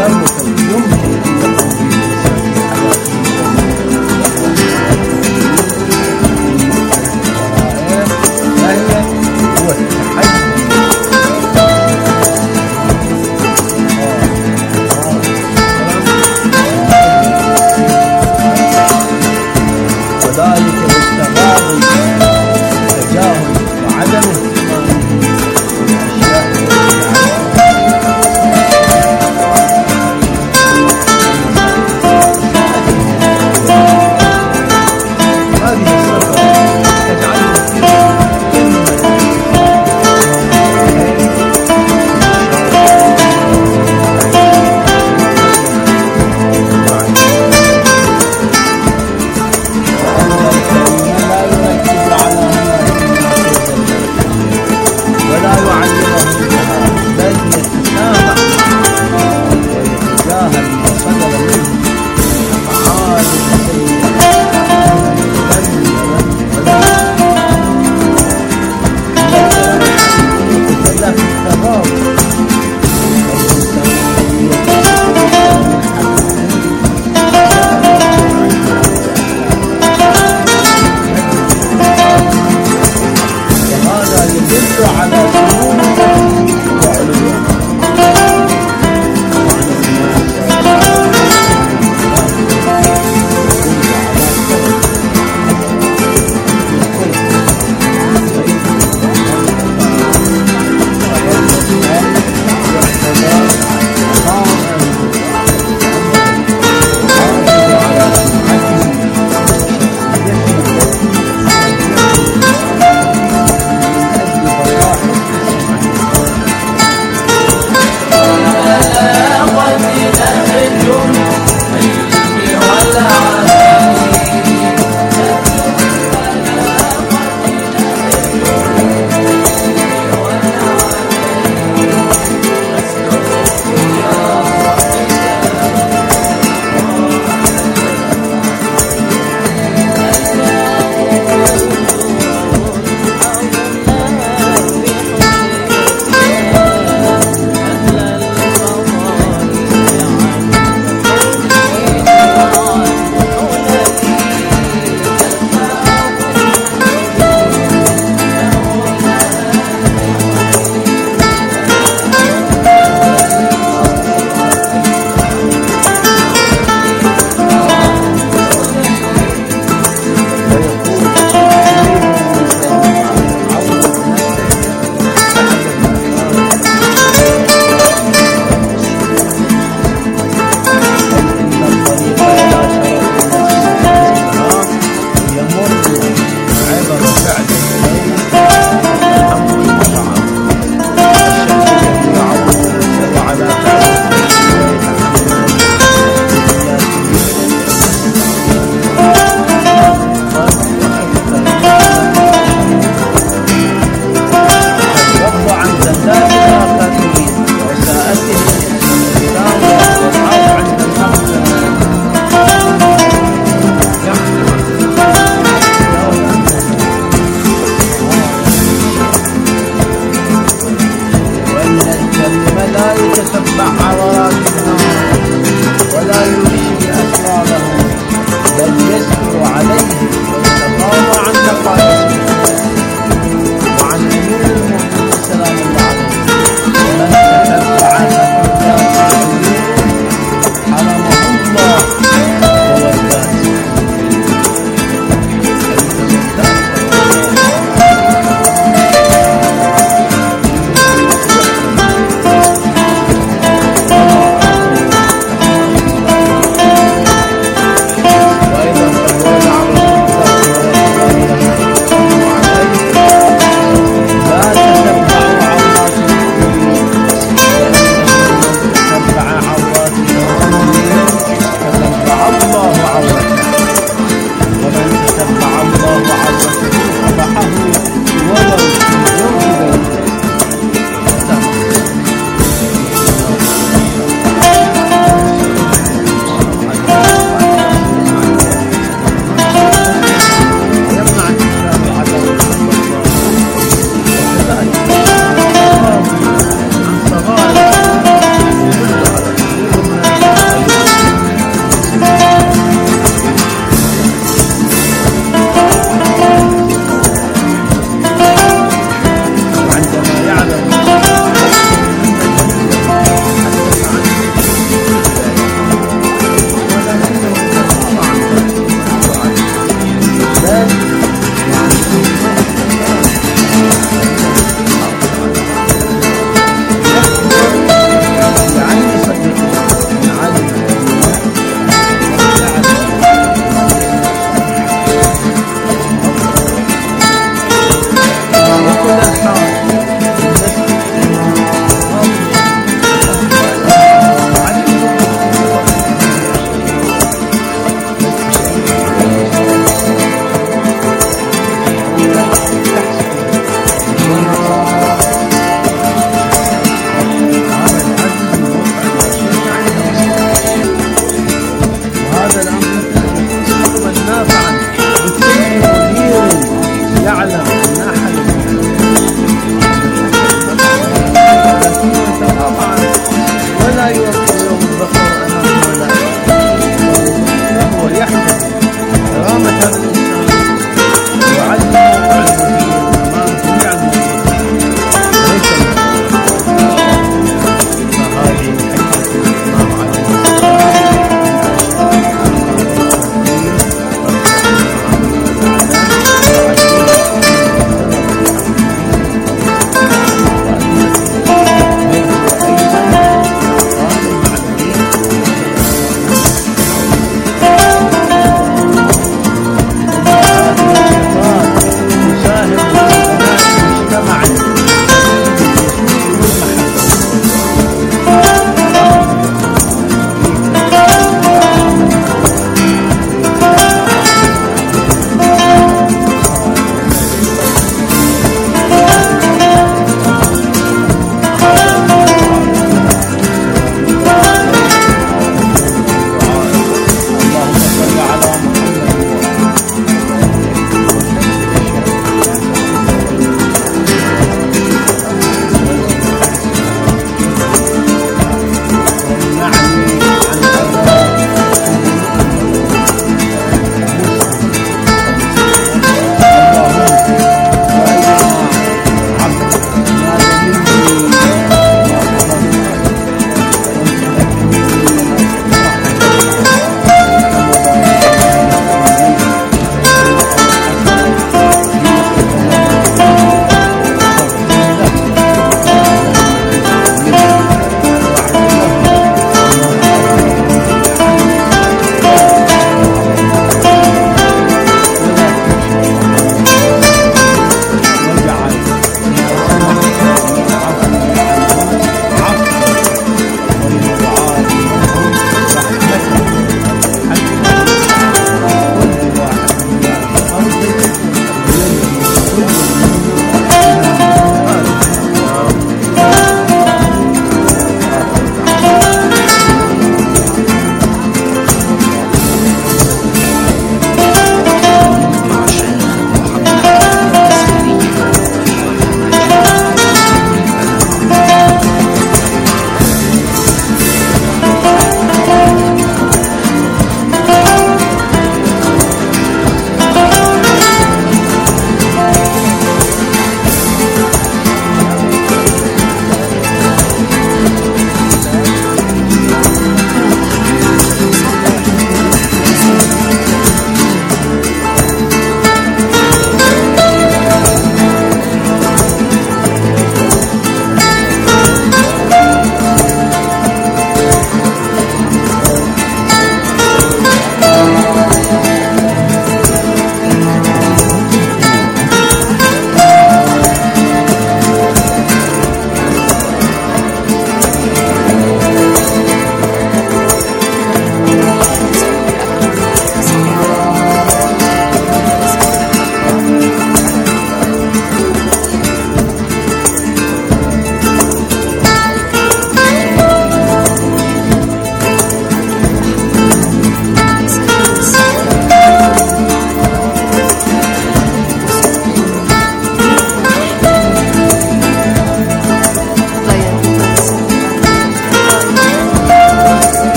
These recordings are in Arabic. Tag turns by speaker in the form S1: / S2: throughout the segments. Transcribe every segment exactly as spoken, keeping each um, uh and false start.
S1: تصرفا يمكن أن يقوم به الإنسان في حياته وهي هو التحكم وذلك بالتغاضي والتجاهل وعدم اهتمامه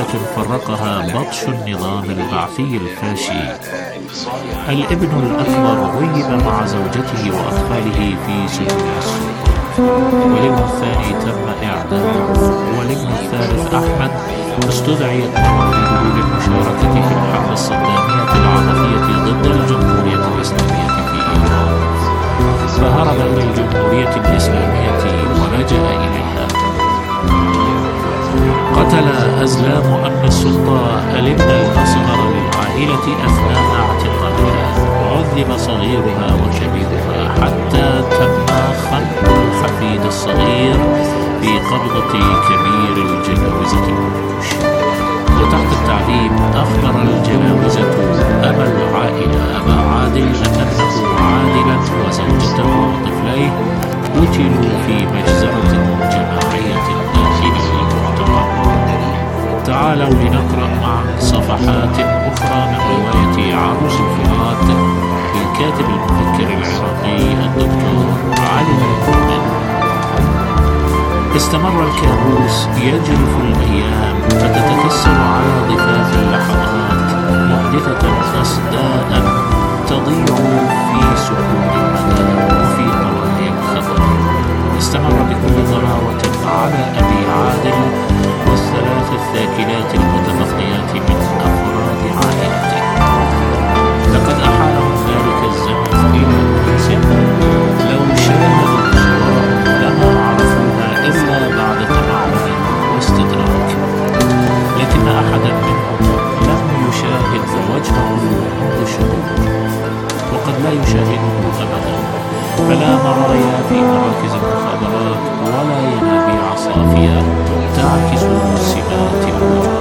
S2: فرقها بطش النظام البعثي الفاشي. الابن الأكبر غيب مع زوجته وأطفاله في سجون السلطة، والابن الثاني تم إعدامه، والابن الثالث أحمد استدعي الطلب بدون المشاركة في الحرب الصدامية العاطفية ضد الجمهورية الإسلامية في إيران، فهرب إلى الجمهورية الإسلامية ولجأ إليها. قتل أزلام أمن السلطة الابن الأصغر للعائلة أثناء اعتقالها، وعذب صغيرها وكبيرها حتى تم خنق الحفيد الصغير في قبضة كبير الجلاوزة الوحوش. وتحت التعذيب أخبر الجلاوزة أبا العائلة أبا عادل أنه عادلا وزوجته وطفليه قتلوا في مجزرة جماعية داخل المعتقل. تعالوا لنقرأ معا صفحات أخرى من رواية عروس الفرات للكاتب المفكر العراقي الدكتور علي المؤمن. استمر الكابوس يجرف الأيام فتتكسر على ضفاف اللحظات محدثة خصداء تضيع في سكون المدى وفي طوالي الخبر. استمر بكل ضراوة على أبي عادل والثلاث الثاكلات المتبقيات من أفراد عائلته. لقد أحالهم ذلك الزمن إلى أنس لو شاهدوا الأخبار لما عرفوها إلا بعد تنعم واستدراك، لكن أحدا منهم لم يشاهد وجهه منذ شهور، وقد لا يشاهده أبدا، فلا مرايا في مراكز المخابرات ولا ينابيع صافية تعكس سمات الوجود.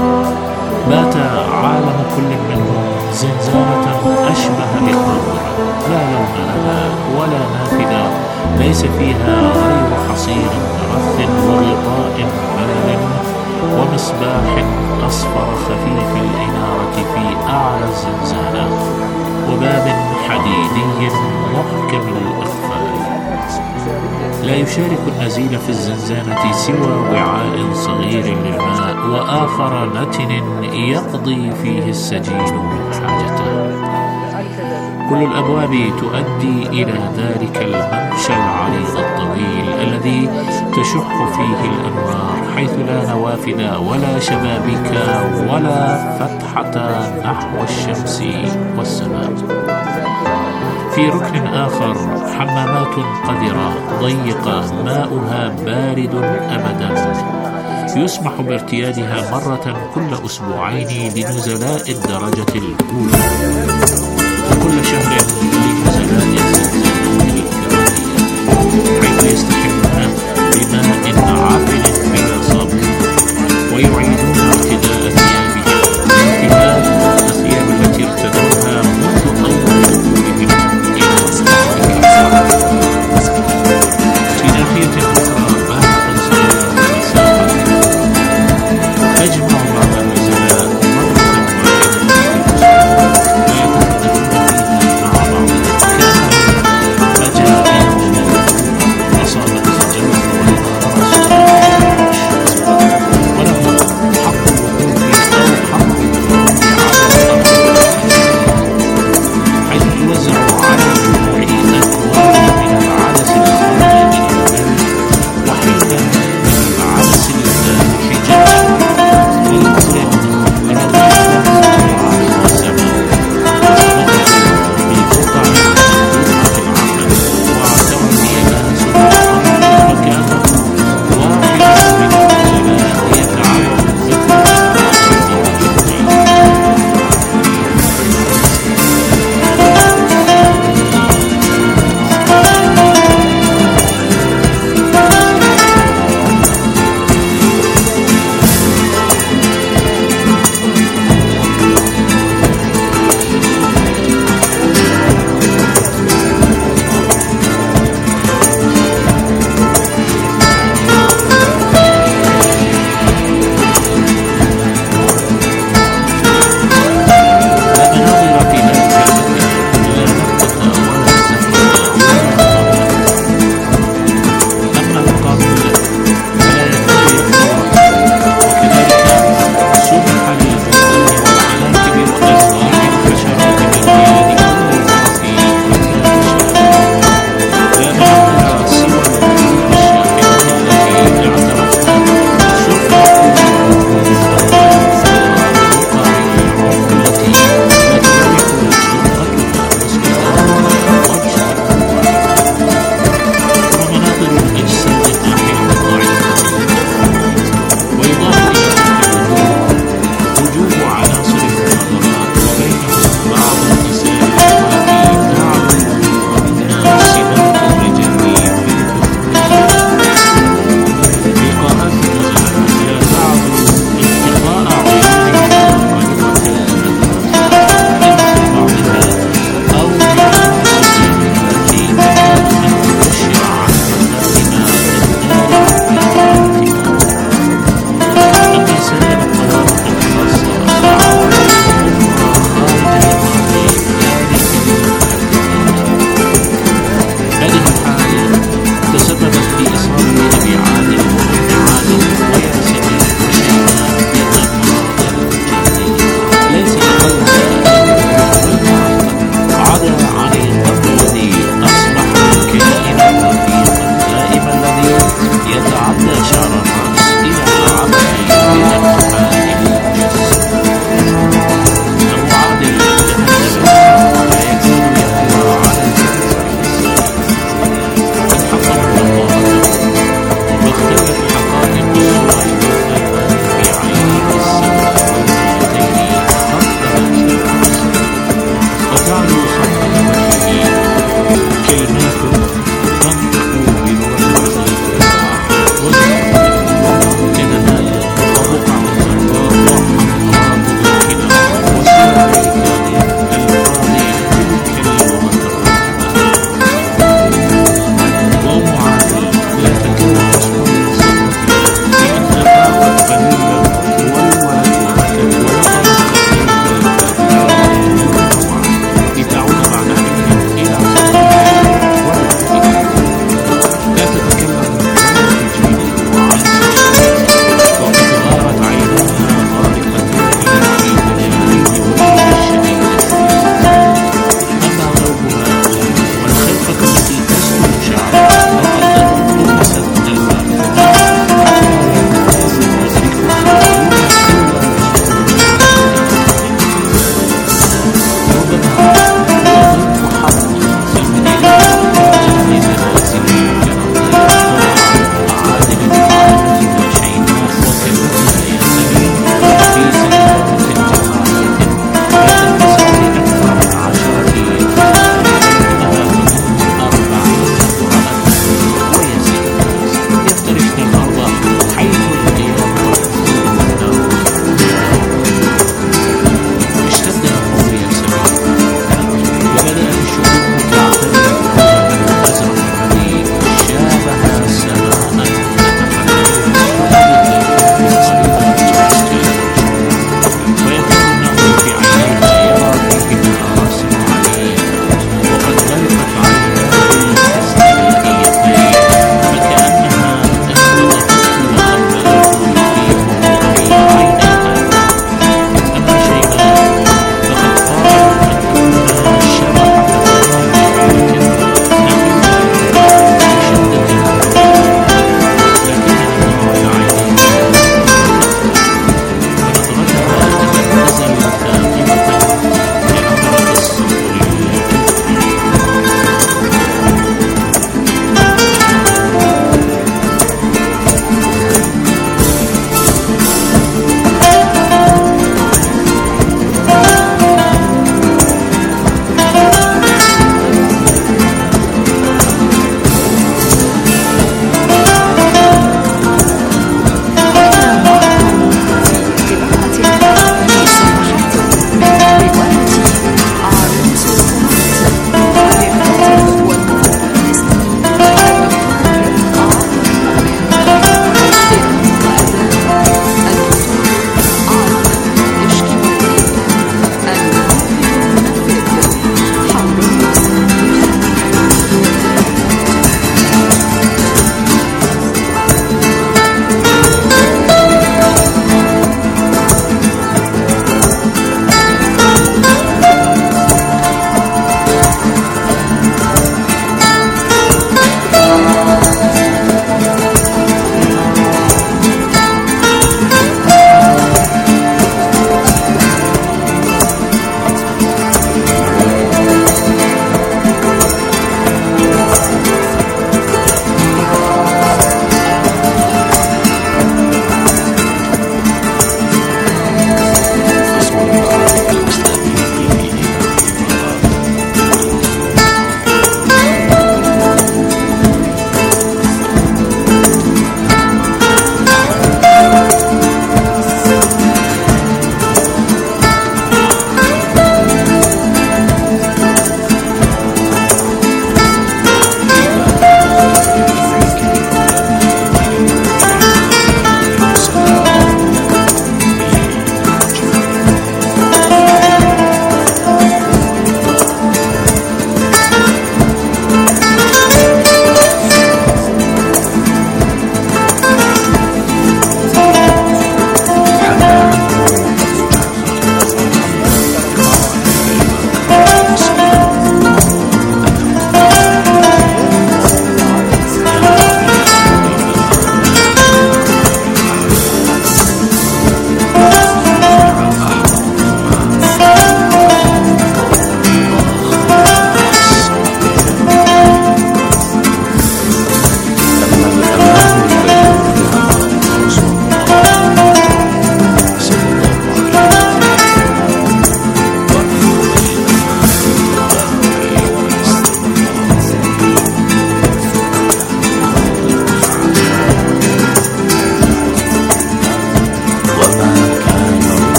S2: بات عالم كل منهم زنزانة أشبه بقارورة لا لون لها ولا نافذة ليس فيها غير حصير مرث وغطاء بارد ومصباح أصفر خفيف الإنارة في أعلى الزنزانة وباب حديدي محكم الإقفال. لا يشارك النزيل في الزنزانة سوى وعاء صغير للماء وآخر نتن يقضي فيه السجين حاجته. كل الأبواب تؤدي إلى ذلك الممشى العريض الطويل الذي تشح فيه الأنوار، حيث لا نوافذ ولا شبابيك ولا فتحة نحو الشمس والسماء. في ركن آخر حمامات قذرة ضيقة ماؤها بارد أبدا، يسمح بارتيادها مرة كل أسبوعين لنزلاء الدرجة الأولى، وكل شهر لنزلاء الدرجة الثانية، حيث يستحمون بماء عفن بلا صابون ويعيدون ارتداء ثيابهم انتهاء الثياب التي ارتدوها منذ أول دخولهم إلى الصحراء. في ناحية أخرى بات صغيرة مساحة تجمع بعض النزلاء مرة واحدة في الأسبوع ويتحدثون فيها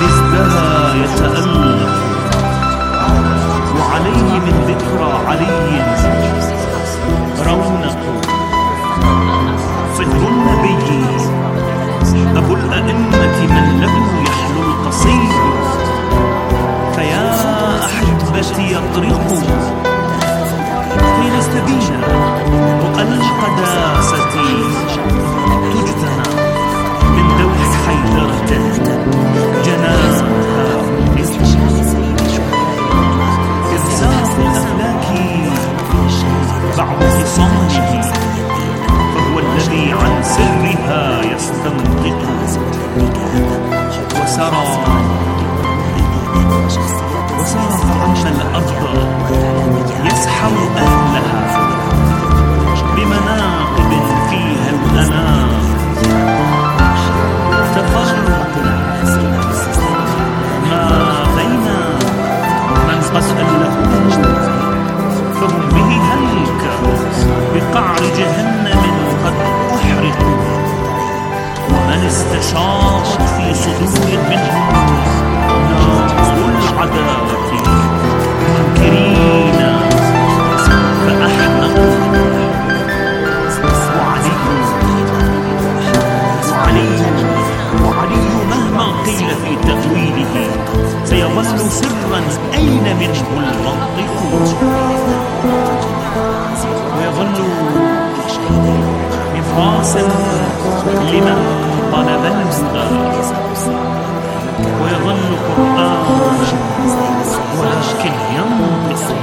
S2: بازدها يتألق، وعليه من ذكرى علي رونق. صهر النبي أبو الأئمة من له يحلو القصيد، فيا أحبتي اطرقوا كي نستبين رؤى القداسة تجتنى من دوح حيدرة جناها إرساق الأفلاك بعض خصامه، فهو الذي عن سرها يستنطق. وسرى وسرى فأن الأرض يسحر أهلها بمناقب فيها الأنام. تفرق ما بين من قد أله فهم به هلك، بقعر جهنم قد أحرقوا. ومن استشاطت في صدور منهم نار العداوة منكرين فأحمقوا. وعلي وعلي وعلي مهما قيل في تأويله سيظل سرا أين منه المنطق، ويظل نفاسا لمن طلب الهدى، ويظل قرآن ولكن ينطق،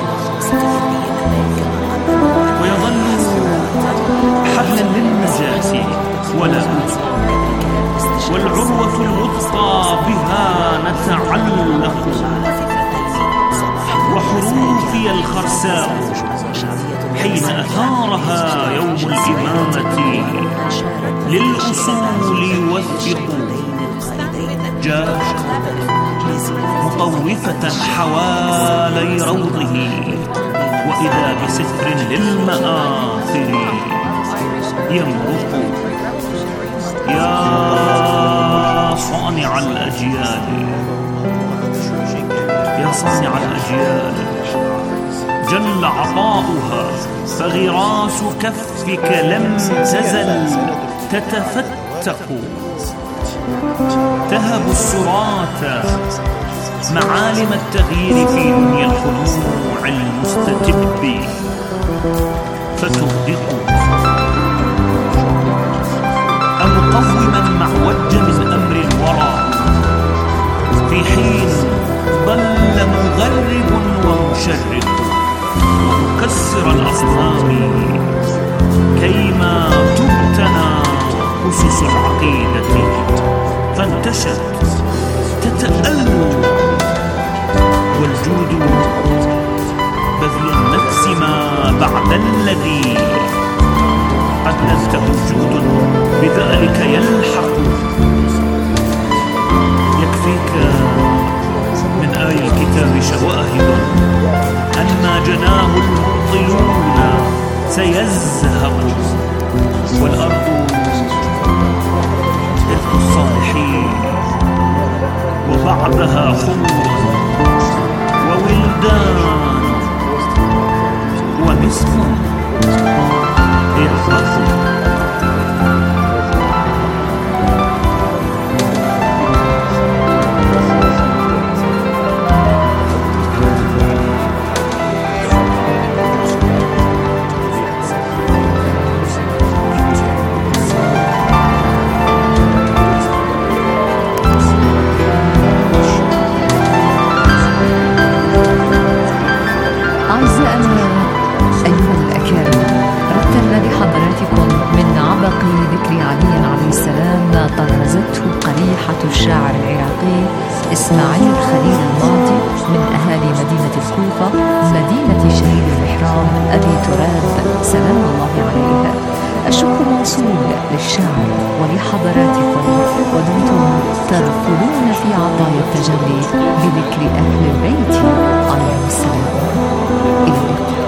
S2: ويظل حبلا للنجاة ولا والعروة الوثقى بها نتعلق. وحروفي الخرساء حين أثارها يوم الإمامة للأصول يوثق، جاءت مطوفة حوالي روضه، وإذا بستر للمآثر يمرق. يا صانع الأجيال يا صانع الأجيال جل عطاؤها، فغراس كفك لم تزل تتفتق. تهب السرات معالم التغيير في دنيا الخنوع المستتب، فتغدق. أمقوما معوج من أمر الورى في حين ضل مغرب ومشرق، ومكسر الأصنام كيما تبتنى أسس العقيدة، فانتشت تتألم. والجود بذل النفس ما بعد الذي قد أنته جود بذلك يلحق. يكفيك من آي الكتاب شواهد أن ما جناه المبطلون سيزهق، والأرض رزق الصالحين وبعدها خمر وولدان ومسك يرفق.
S3: الشاعر العراقي إسماعيل خليل الماضي من أهالي مدينة الكوفة، مدينة شهيد المحراب أبي تراب سلام الله عليه. الشكر موصول للشاعر ولحضراتكم، ودمتم ترفلون في عطايا التجلي بذكر أهل البيت عليهم السلام. إلى اللقاء.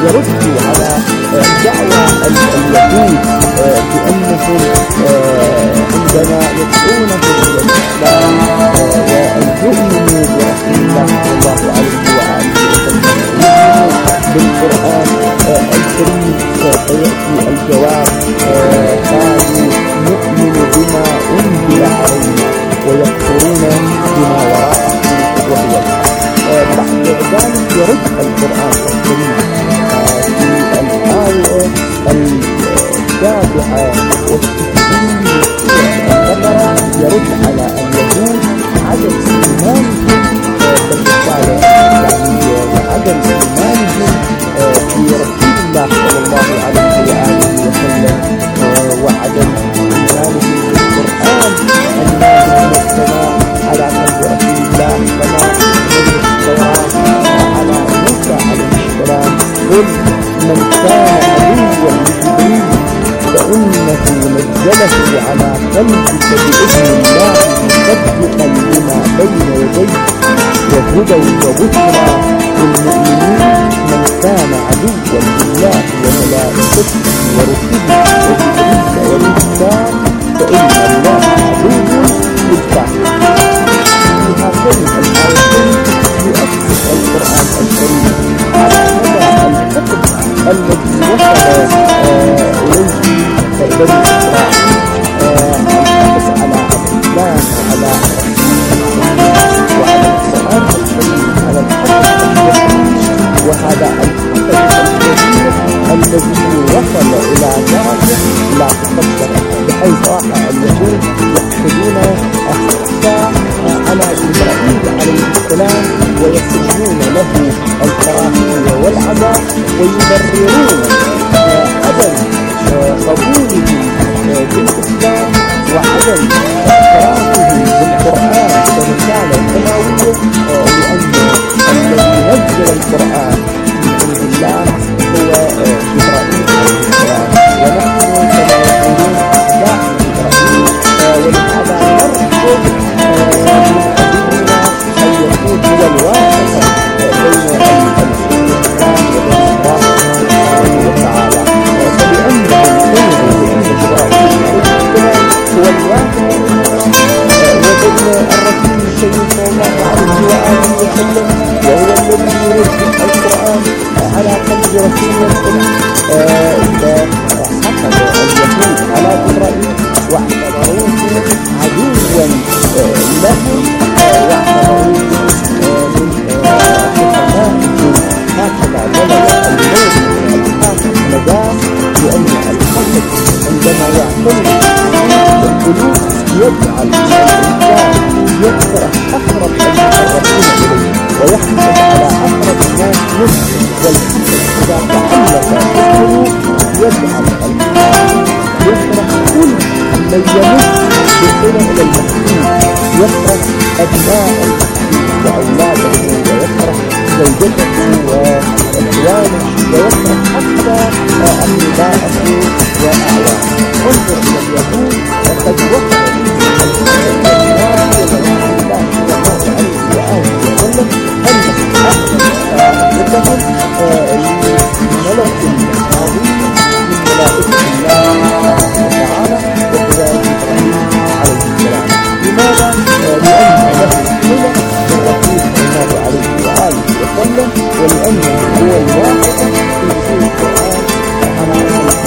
S4: يردوا على دعوى اليهود بأنهم عندما يدعونهم إلى الإسلام وأن يؤمنوا برسول الله صلى الله عليه وآله وسلم بالقرآن الكريم فيأتي الجواب قالوا نؤمن بما أنزل علينا ويكفرون بما وراءه وهو الحق. بعد ذلك يرد القرآن الكريم في الآية السابعة والستين البقرة يرد على اليهود عدم إيمانهم بالرسالة الإسلامية وعدم إيمانهم في رسول الله صلى الله عليه وآله وسلم وعدم إيمانهم بالقرآن النازل من السماء على قلب رسول الله كما نزل التوراة على موسى عليه السلام. قل من كان عدوا لجبريل فإنه نزله على قلبك بإذن الله مصدقا لما بين يديه وهدى وبشرى للمؤمنين. من كان عدوا لله وملائكته ورسله وجبريل والإنسان فإن الله عدو للكافرين. في هاتين الآيتين يؤكد القرآن الكريم على هذا الحكم الذي وصل إليه بني إسرائيل، الحفظ على الإسلام وعلى وعلى القرآن الكريم على الحفظ الوحيد. وهذا الحفظ الكبير الذي وصل إلى درجة لا تقدر، بحيث راح اليهود يحسدون حتى على جبرائيل عليه السلام ويسجنون له الكراهية والعداء ويبررون عدم قبوله بالإسلام وعدم اعترافه بالقرآن كرسالة سماوية، لأن الذي نزل القرآن من عند الله هو جبرائيل عليه السلام، ونحن كما يقولون أتباع جبرائيل. ولهذا نرفض من قبولنا أن يكون هو الواسطة بين الإنسان وبين الله سبحانه وتعالى، فلأنهم سمعوا بأن جبرائيل عليه السلام هو الواسطة وبين الرسول الشريف صلى الله عليه وآله وسلم، وهو الذي ينزل القرآن على قلب رسول الله. فحقد اليهود على جبرائيل واعتبروه عدوا لهم واعتبروه من حكمائهم. هكذا بلغ الموت الحاكم النجاة، لأن الحسد عندما يعتمد القلوب يجعل الإنسان يكره أقرب المقربين إليه ويحسد على أقرب الناس منه. والحسد إذا تعلق بالقلوب يجعل الإنسان يكره كل من يمس بالصلة إلى المحسوس، يكره أبناء المحسوس وأولاده ويكره زوجته وإخوانه ويكره حتى أقرباءه وأعوانه. انظر إلى اليهود وقد وصل الحسد والناس ورسول الله صلى الله عليه وآله وسلم أنهم أخذوا لملك عظيم من ملائكة الله تعالى وهو إبراهيم عليه السلام. لماذا؟ لأن له صلة بالرسول صلى الله عليه وآله وسلم، ولأنه هو الواسطة في نزول القرآن على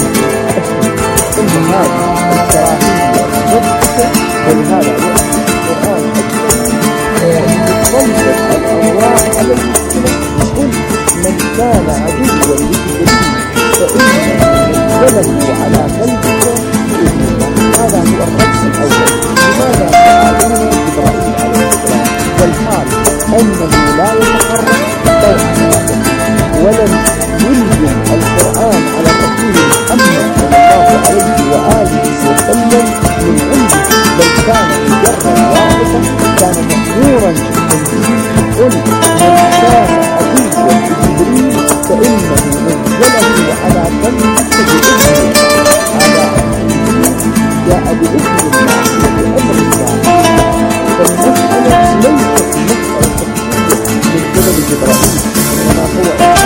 S4: إن هذه الكراهية مدرسة. ولهذا يأتي القرآن الكريم يسلط الأنوار على المسلمين. قل من كان عدوا لجبريل فإنه نزله على قلبك بإذن الله. هذا هو الرأس الأول. لماذا تعالون جبرائيل عليه السلام والحال أنه لا يتحرك طوعا ولم يلزم القرآن على رسول محمد صلى الله عليه وآله وسلم من عنده، بل كان مجرد واسطة كان مأمورا بالتنزيل. قل من كان عدوا لجبريل فإن